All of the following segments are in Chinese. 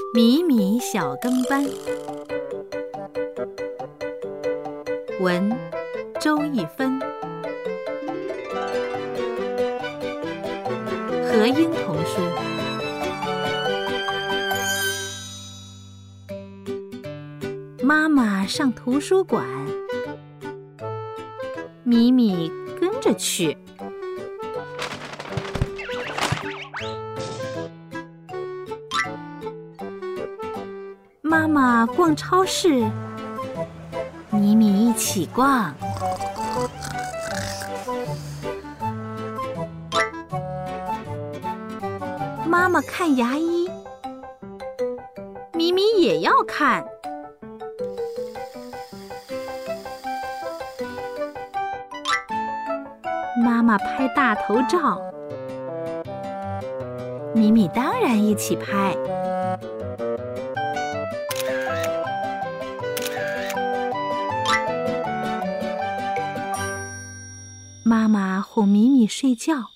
米米小跟班，文周一芬，合音童书。妈妈上图书馆，米米跟着去。妈妈逛超市，米米一起逛。妈妈看牙医，米米也要看。妈妈拍大头照，米米当然一起拍。妈妈哄米米睡觉，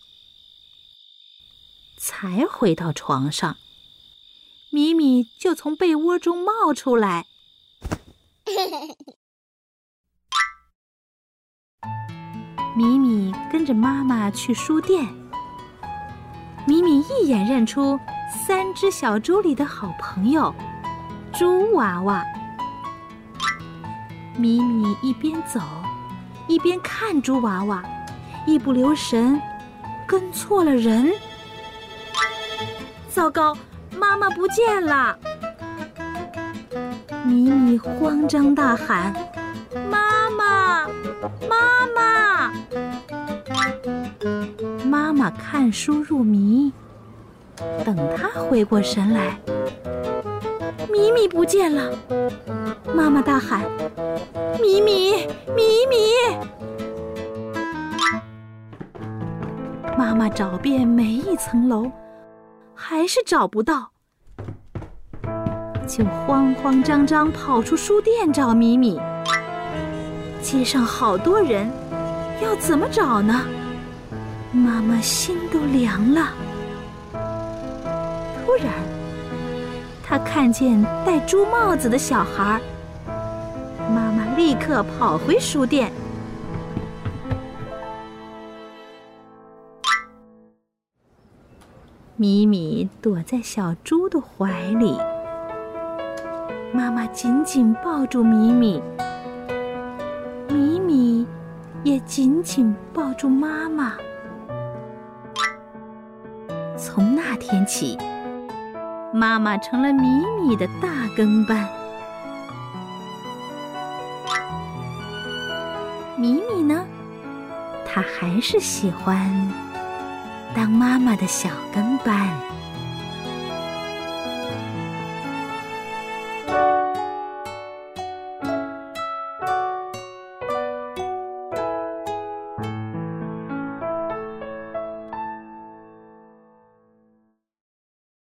才回到床上，米米就从被窝中冒出来。米米跟着妈妈去书店，米米一眼认出3只小猪里的好朋友猪娃娃。米米一边走一边看猪娃娃，一不留神跟错了人。糟糕，妈妈不见了！米米慌张大喊：妈妈，妈妈！妈妈看书入迷，等她回过神来，米米不见了。妈妈大喊：米米，米米！妈妈找遍每一层楼，还是找不到，就慌慌张张跑出书店找米米。街上好多人，要怎么找呢？妈妈心都凉了。突然，她看见戴猪帽子的小孩，妈妈立刻跑回书店。米米躲在小猪的怀里，妈妈紧紧抱住米米，米米也紧紧抱住妈妈。从那天起，妈妈成了米米的大跟班。米米呢？她还是喜欢当妈妈的小跟班。